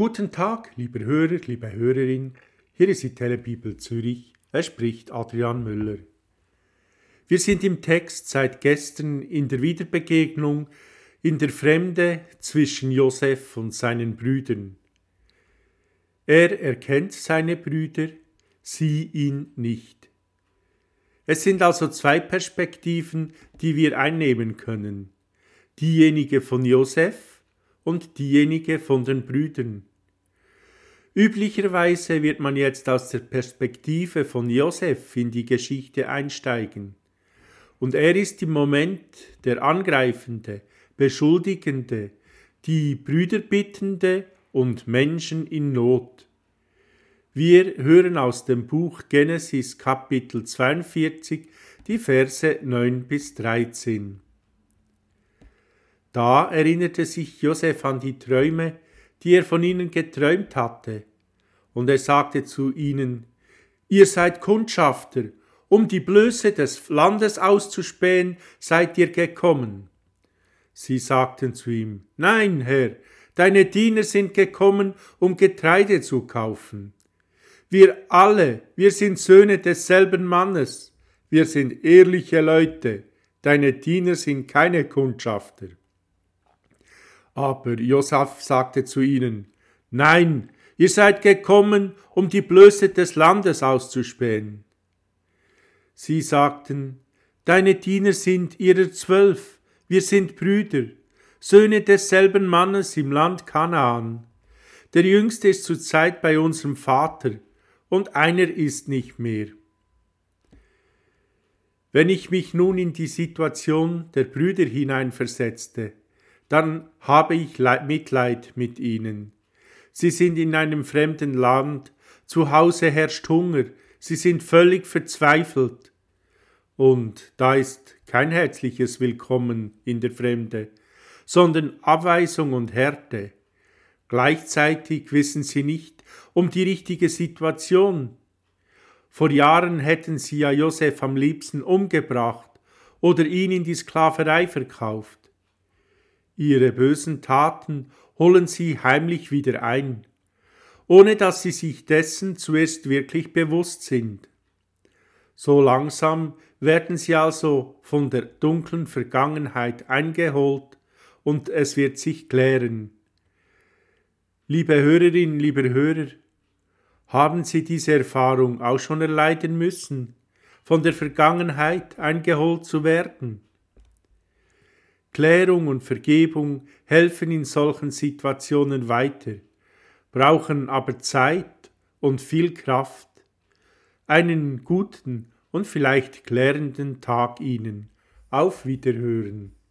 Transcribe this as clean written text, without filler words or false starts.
Guten Tag, lieber Hörer, liebe Hörerin, hier ist die Telebibel Zürich, es spricht Adrian Müller. Wir sind im Text seit gestern in der Wiederbegegnung in der Fremde zwischen Josef und seinen Brüdern. Er erkennt seine Brüder, sie ihn nicht. Es sind also zwei Perspektiven, die wir einnehmen können. Diejenige von Josef und diejenige von den Brüdern. Üblicherweise wird man jetzt aus der Perspektive von Josef in die Geschichte einsteigen. Und er ist im Moment der Angreifende, Beschuldigende, die Brüderbittende und Menschen in Not. Wir hören aus dem Buch Genesis Kapitel 42 die Verse 9 bis 13. Da erinnerte sich Josef an die Träume, die er von ihnen geträumt hatte, und er sagte zu ihnen: Ihr seid Kundschafter, um die Blöße des Landes auszuspähen, seid ihr gekommen. Sie sagten zu ihm: Nein, Herr, deine Diener sind gekommen, um Getreide zu kaufen. Wir sind Söhne desselben Mannes, wir sind ehrliche Leute, deine Diener sind keine Kundschafter. Aber Josef sagte zu ihnen: Nein, ihr seid gekommen, um die Blöße des Landes auszuspähen. Sie sagten: Deine Diener sind ihrer 12, wir sind Brüder, Söhne desselben Mannes im Land Kanaan. Der Jüngste ist zurzeit bei unserem Vater, und einer ist nicht mehr. Wenn ich mich nun in die Situation der Brüder hineinversetzte, dann habe ich Mitleid mit ihnen. Sie sind in einem fremden Land, zu Hause herrscht Hunger, sie sind völlig verzweifelt. Und da ist kein herzliches Willkommen in der Fremde, sondern Abweisung und Härte. Gleichzeitig wissen sie nicht um die richtige Situation. Vor Jahren hätten sie ja Josef am liebsten umgebracht oder ihn in die Sklaverei verkauft. Ihre bösen Taten holen sie heimlich wieder ein, ohne dass sie sich dessen zuerst wirklich bewusst sind. So langsam werden sie also von der dunklen Vergangenheit eingeholt und es wird sich klären. Liebe Hörerinnen, lieber Hörer, haben Sie diese Erfahrung auch schon erleiden müssen, von der Vergangenheit eingeholt zu werden? Klärung und Vergebung helfen in solchen Situationen weiter, brauchen aber Zeit und viel Kraft. Einen guten und vielleicht klärenden Tag Ihnen. Auf Wiederhören.